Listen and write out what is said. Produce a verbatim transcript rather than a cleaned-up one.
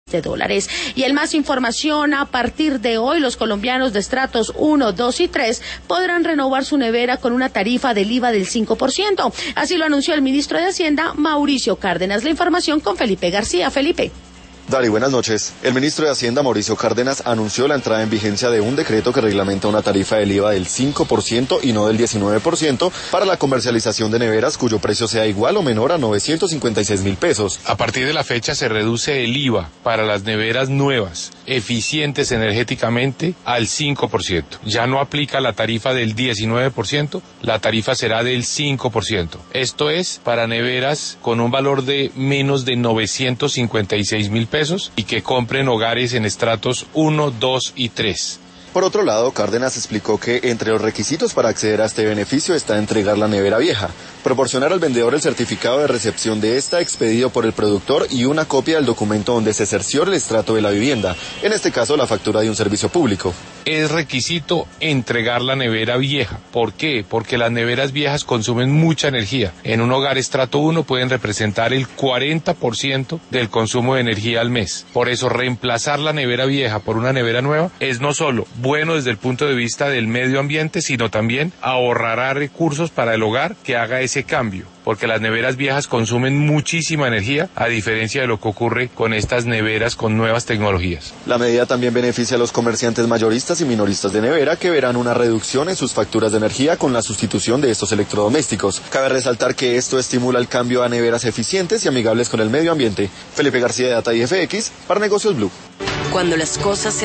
de dólares. Y en más información, a partir de hoy los colombianos de estratos uno, dos y tres podrán renovar su nevera con una tarifa del I V A del cinco por ciento. Así lo anunció el ministro de Hacienda, Mauricio Cárdenas. La información con Felipe García. Felipe. Dari, buenas noches. El ministro de Hacienda, Mauricio Cárdenas, anunció la entrada en vigencia de un decreto que reglamenta una tarifa del I V A del cinco por ciento y no del diecinueve por ciento para la comercialización de neveras cuyo precio sea igual o menor a novecientos cincuenta y seis mil pesos. A partir de la fecha se reduce el I V A para las neveras nuevas, eficientes energéticamente, al cinco por ciento. Ya no aplica la tarifa del diecinueve por ciento, la tarifa será del cinco por ciento. Esto es para neveras con un valor de menos de novecientos cincuenta y seis mil pesos y que compren hogares en estratos uno, dos y tres. Por otro lado, Cárdenas explicó que entre los requisitos para acceder a este beneficio está entregar la nevera vieja, proporcionar al vendedor el certificado de recepción de esta expedido por el productor y una copia del documento donde se cerciore el estrato de la vivienda, en este caso la factura de un servicio público. Es requisito entregar la nevera vieja. ¿Por qué? Porque las neveras viejas consumen mucha energía. En un hogar estrato uno pueden representar el cuarenta por ciento del consumo de energía al mes. Por eso reemplazar la nevera vieja por una nevera nueva es no solo bueno desde el punto de vista del medio ambiente, sino también ahorrará recursos para el hogar que haga ese cambio, porque las neveras viejas consumen muchísima energía, a diferencia de lo que ocurre con estas neveras con nuevas tecnologías. La medida también beneficia a los comerciantes mayoristas y minoristas de nevera, que verán una reducción en sus facturas de energía con la sustitución de estos electrodomésticos. Cabe resaltar que esto estimula el cambio a neveras eficientes y amigables con el medio ambiente. Felipe García de Data y F X para Negocios Blue. Cuando las cosas se